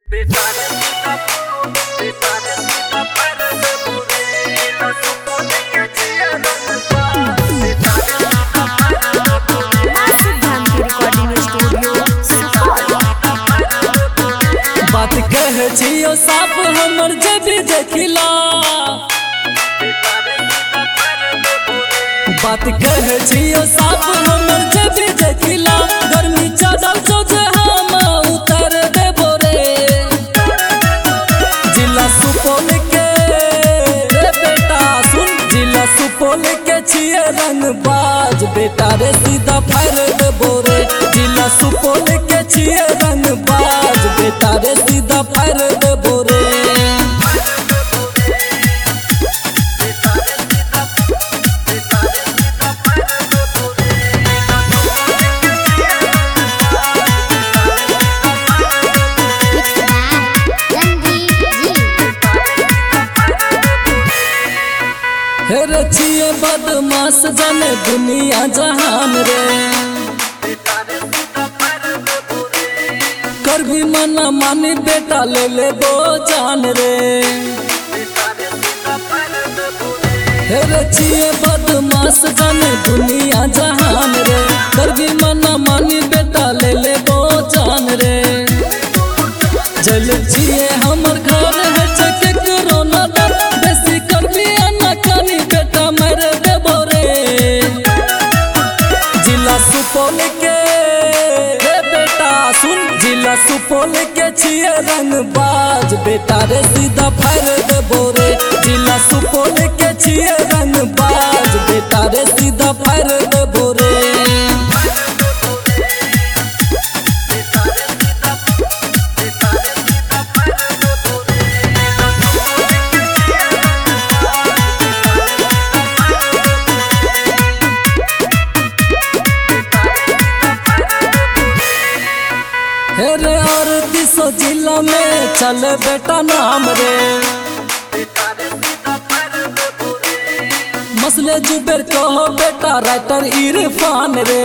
बात कहे छियो साफ हमर जबी देखिला, बात कहे छियो साफ हमर जबी देखिला। गर्मी चादर सोझे हम उतर देबो रे। जिला सुपौल के रे बेटा सुन, जिला सुपौल के छिए रंगबाज बेटा रे, सीधा फाड़ देबो रे। जिला सुपौल के छिए रंगबाज बेटा रे, सीधा फाड़ देबो रे। हेरे छिए बदमाश जाने दुनिया जहान रे। कर भी मना मानी बेटा ले ले दो जान रे। हेरे छिए बदमाश जाने दुनिया जहान रे। कर भी मना मानी बेटा ले ले दो जान रे। जल छिए हमर घर है चके कोरोना दर, बेसी कर भी अन्ना कानी बेटा मर देबो रे। जिला सुपौल के रे बेटा सुन, जिला सुपौल के छिए रंगबाज बेटा रे, सीधा फाड़ देबो रे। जिला सुपौल के छिए रंगबाज बेटा रे, सीधा फाड़ देबो रे। हेरे और 300 जिला में चले बेटा नाम रे। मसले जुबेर कहो बेटा राइटर इरफान रे।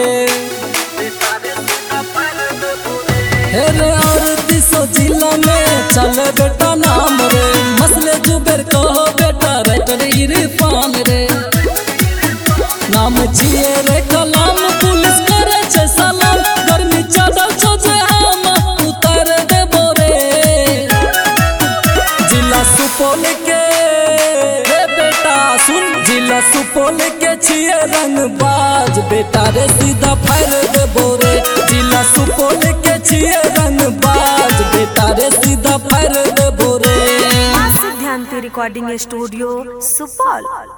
हेरे और 300 जिला में चले बेटा नाम रे। मसले जुबेर कहो बेटा राइटर इरफान रे। नाम छिए रे कलाम, पुलिस करे छे सलाम। गर्मी चादर सोझे हम उतर देबो रे। जिला सुपौल के रे बेटा सुन, जिला सुपौल के छिए रंगबाज बेटा रे, सीधा फाड़ देबो रे। जिला सुपौल के छिए रंगबाज बेटा रे, सीधा फाड़ देबो रे। सिद्धांत रिकॉर्डिंग स्टूडियो सुपौल।